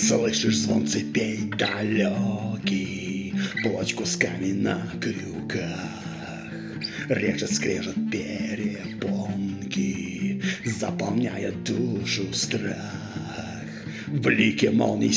Слышишь звон цепей далекий, плоть кусками на крюках, режет скрежет перепонки, заполняя душу страх. В блике молний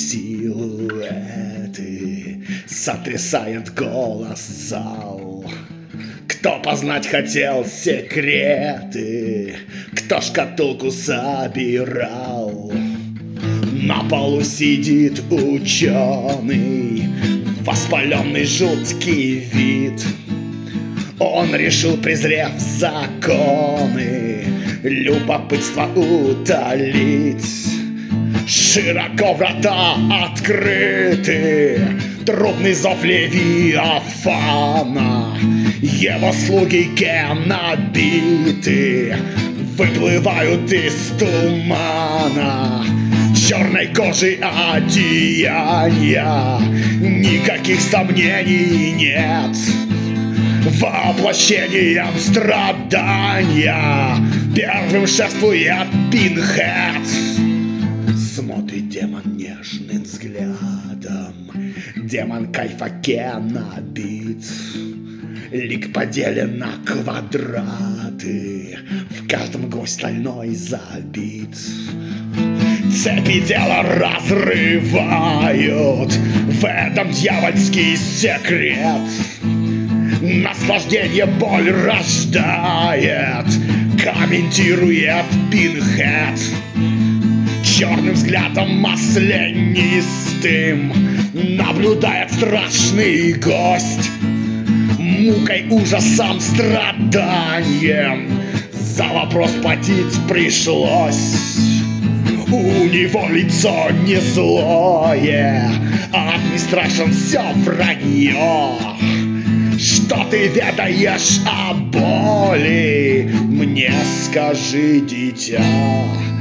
силуэты сотрясает голос зал. Кто познать хотел секреты, кто шкатулку собирал. На полу сидит ученый, воспаленный жуткий вид. Он решил, презрев законы, любопытство утолить. Широко врата открыты, трубный зов Левиафана. Его слуги набиты, выплывают из тумана. Черной кожи одеяния, никаких сомнений нет. Воплощением страдания первым шествует Пинхед. Смотрит демон нежным взглядом, демон кайфаке набит. Лик поделен на квадраты, в каждом гвоздь стальной забит. Цепи дело разрывают, в этом дьявольский секрет. Наслаждение боль рождает, комментирует Пинхед. Черным взглядом маслянистым наблюдает страшный гость. Мукой, ужасом, страданием за вопрос платить пришлось. У него лицо не злое, а не страшен все вранье. Что ты ведаешь о боли? Мне скажи, дитя.